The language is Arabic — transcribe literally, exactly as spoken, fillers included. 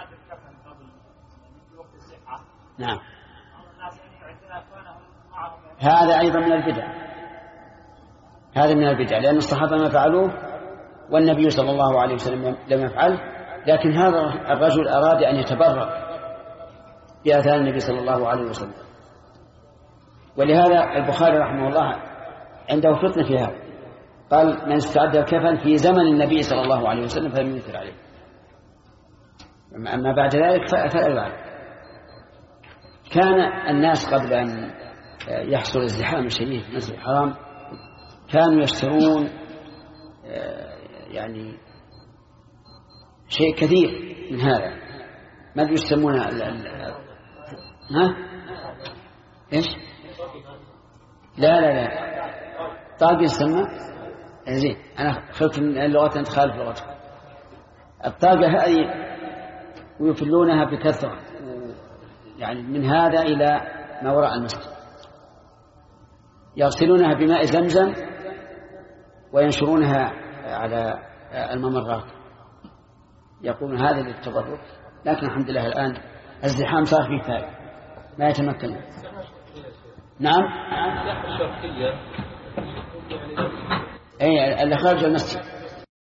نعم. هذا أيضا من البدع، هذا من البدع، لأن الصحابة ما فعلوه والنبي صلى الله عليه وسلم لم يفعل، لكن هذا الرجل أراد أن يتبرأ بآثار النبي صلى الله عليه وسلم. ولهذا البخاري رحمه الله عنده فتنة في هذا، قال: من استعد الكفن في زمن النبي صلى الله عليه وسلم فلم ينكر عليه، أما بعد ذلك فلا يعلم. كان الناس قبل أن يحصل الازدحام الشديد في المسجد الحرام كانوا يشترون يعني شيء كثير من هذا، ما يسمونه ها ايش؟ لا لا لا طاقة يسمى زين. انا خلت اللغة انت خالف لغتك. الطاقة هذه ويفلونها بكثرة، يعني من هذا إلى ما وراء المسجد، يغسلونها بماء زمزم وينشرونها على الممرات، يقولون هذا للتبرك. لكن الحمد لله الآن الزحام صار فيه فائدة ما يتمكن. نعم. أي اللي خارج المسجد